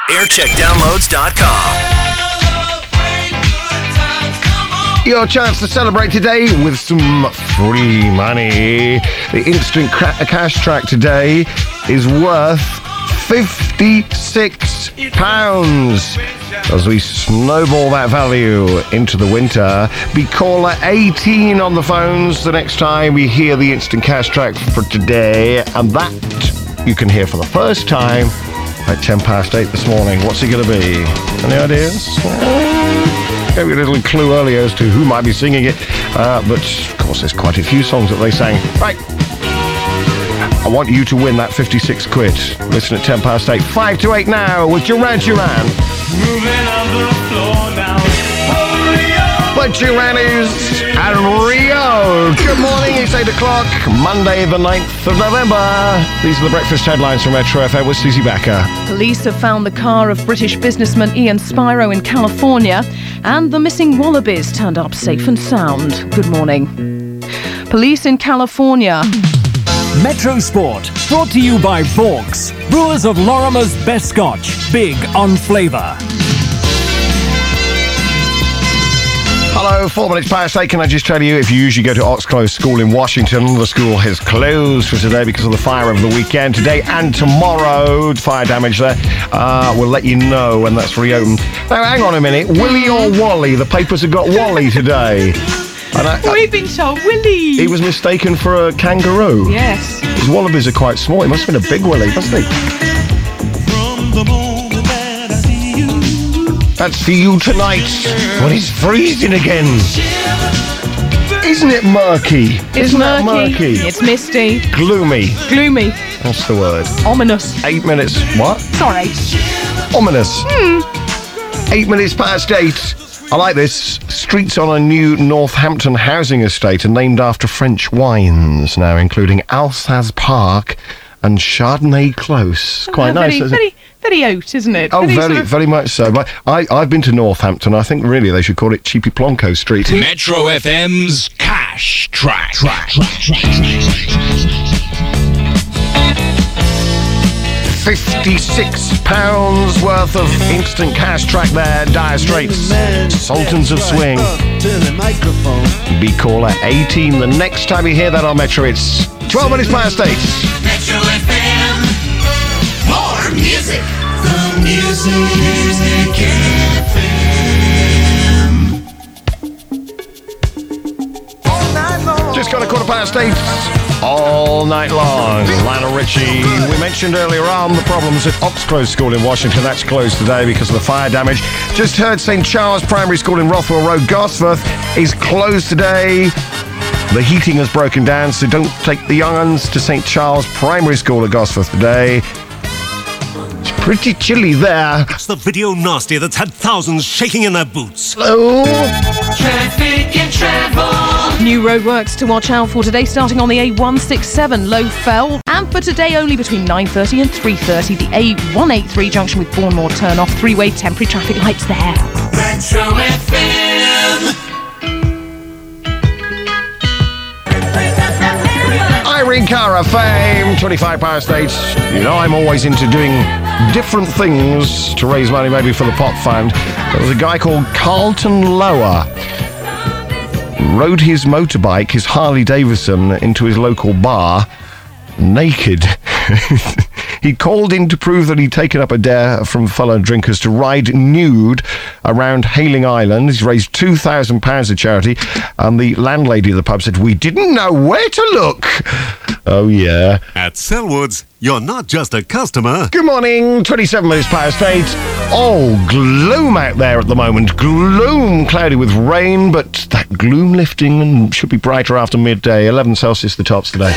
aircheckdownloads.com. Your chance to celebrate today with some free money. The instant cash track today is worth £56 as we snowball that value into the winter. Be caller 18 on the phones the next time we hear the instant cash track for today, and that you can hear for the first time at 8:10 this morning. What's it going to be? Any ideas? Gave you a little clue earlier as to who might be singing it, but of course there's quite a few songs that they sang. Right, I want you to win that 56 quid. Listen at 8:10. 5 to 8 now with Duran Duran. Moving on the floor now. But Duran is at Rio. Good morning, it's 8 o'clock, Monday the 9th of November. These are the breakfast headlines from Metro FM with Susie Becker. Police have found the car of British businessman Ian Spiro in California, and the missing wallabies turned up safe and sound. Good morning. Police in California. Metro Sport, brought to you by Vaux, brewers of Lorimer's best scotch, big on flavour. Hello, 4 minutes past 8. Can I just tell you, if you usually go to Oxclose School in Washington, the school has closed for today because of the fire over the weekend. Today and tomorrow, fire damage there. We'll let you know when that's reopened. Now, hang on a minute. Willie or Wally? The papers have got Wally today. And We've been told Willie. He was mistaken for a kangaroo. Yes. His wallabies are quite small. It must have been a big Willie, mustn't he? From the moment that I see you. That's for you tonight when it's freezing again. Isn't it murky? It's Isn't that murky? It's misty. Gloomy. Gloomy. That's the word. Ominous. 8 minutes. What? Sorry. Ominous. 8 minutes past 8. I like this. Streets on a new Northampton housing estate are named after French wines now, including Alsace Park and Chardonnay Close. Quite nice, isn't it? Very out, isn't it? Oh, very much so. But I've been to Northampton. I think really they should call it Cheapy Plonko Street. Metro FM's Cash Track. £56 worth of instant cash track there, Dire Straits, Sultans of Swing. Be caller 18 the next time you hear that on Metro. It's 12 minutes past 8. Metro FM. More music. The Music FM. Just got a 8:15. All night long. Lionel Richie. We mentioned earlier on the problems at Oxclose School in Washington. That's closed today because of the fire damage. Just heard St. Charles Primary School in Rothwell Road, Gosforth, is closed today. The heating has broken down, so don't take the young uns to St. Charles Primary School at Gosforth today. It's pretty chilly there. It's the video nasty that's had thousands shaking in their boots. Hello? Traffic and travel. New roadworks to watch out for today, starting on the A167 Low Fell. And for today, only between 9:30 and 3:30, the A183 junction with Bournemouth turn off. 3-way temporary traffic lights there. Metro FM. Irene Cara fame, 25 past 8. You know I'm always into doing different things to raise money, maybe for the Pop Fund. There was a guy called Carlton Lower. Rode his motorbike, his Harley Davidson, into his local bar naked. He called in to prove that he'd taken up a dare from fellow drinkers to ride nude around Hayling Island. He's raised £2,000 of charity, and the landlady of the pub said, "We didn't know where to look." Oh, yeah. At Selwoods, you're not just a customer. Good morning, 27 minutes past 8. Oh, gloom out there at the moment. Gloom, cloudy with rain, but that gloom lifting and should be brighter after midday. 11 Celsius, the tops today.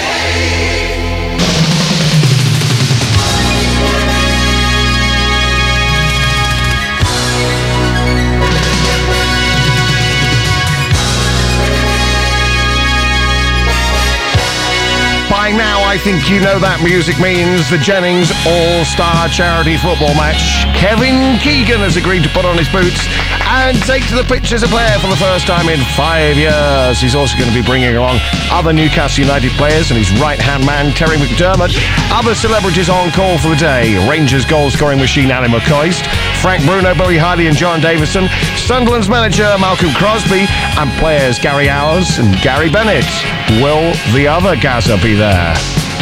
By now, I think you know that music means the Jennings All-Star Charity Football match. Kevin Keegan has agreed to put on his boots and take to the pitch as a player for the first time in 5 years. He's also going to be bringing along other Newcastle United players and his right-hand man, Terry McDermott. Other celebrities on call for the day: Rangers goal-scoring machine Alan McCoist, Frank Bruno, Billy Hardy and John Davison, Sunderland's manager Malcolm Crosby, and players Gary Hours and Gary Bennett. Will the other Gaza be there?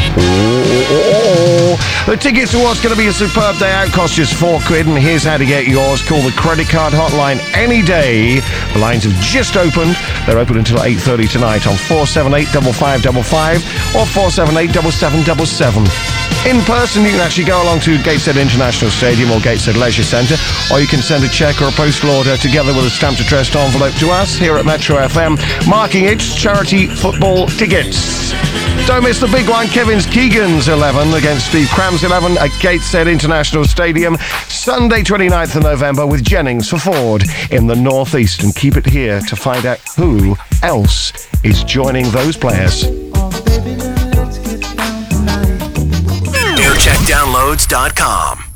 The tickets to what's going to be a superb day out cost just £4, and here's how to get yours. Call the credit card hotline any day. The lines have just opened. They're open until 8:30 tonight on 478 5555 or 478 7777. In person, you can actually go along to Gateshead International Stadium or Gateshead Leisure Centre, or you can send a cheque or a postal order together with a stamped addressed envelope to us here at Metro FM, marking it Charity Football Tickets. Don't miss the big one, Kevin's Keegan's 11 against Steve Cram's 11 at Gateshead International Stadium, Sunday 29th of November, with Jennings for Ford in the North East. And keep it here to find out who else is joining those players. AirCheckDownloads.com